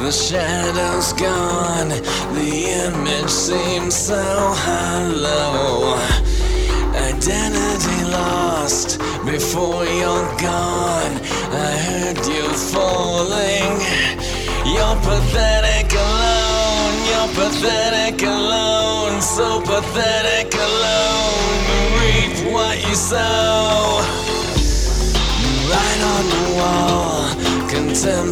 The shadow's gone, the image seems so hollow. Identity lost before you're gone. I heard you falling. You're pathetic alone. You're pathetic alone. So pathetic alone. Reap what you sow. Right on the wall, contempt.